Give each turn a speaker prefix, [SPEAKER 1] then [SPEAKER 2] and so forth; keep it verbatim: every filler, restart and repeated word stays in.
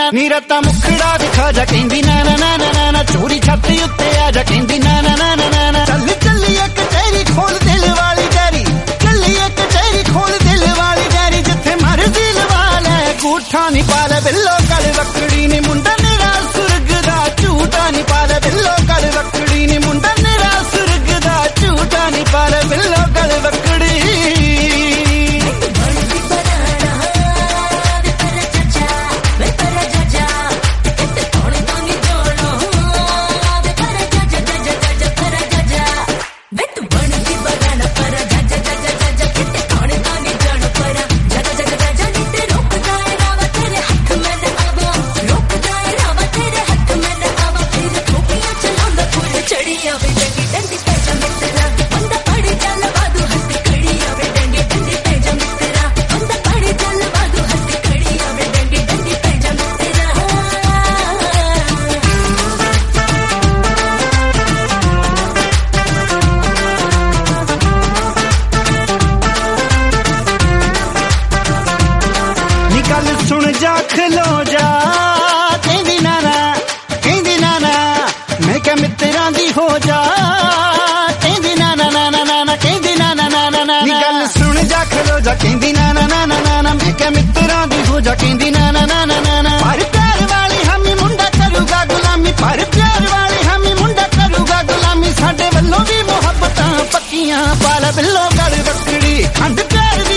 [SPEAKER 1] नी रत्ता मुखड़ा दिखा जा कहंदी ना ना ना ना ना, चोरी छाती उत्ते आ जा कहंदी ना ना ना ना ना। चल चलिए कचहरी खोल दिल वाली डायरी, चलिए कचहरी खोल दिल वाली डायरी, जिथे मर्जी लवा ले गूठा नी पा ले बिल्लो गल वकड़ी नी, मुंडा मेरा सुर्ग दा झूठा नी पा ले बिल्लो गल वकड़ी नी, मुंडा मेरा सुर्ग दा झूठा नी पा ले बिल्लो गल वकड़ी। गल सुन जा खलो जा कहंदी नाना कहंदी नाना, मैं क्या मित्तरां दी हो जा कहंदी नाना नाना नाना, कहंदी नाना नाना नाना। गल सुन जा खलो जा कहंदी नाना नाना नाना, मैं क्या मित्तरां दी हो जा कहंदी नाना नाना नाना। पर प्यार वाली हामी मुंडा करूगा गुलामी, पर प्यार वाली हामी मुंडा करूगा गुलामी, साडे वल्लों भी मुहब्बतां पक्कियां पाला बिल्लो गल वकड़ी, खंड प्यार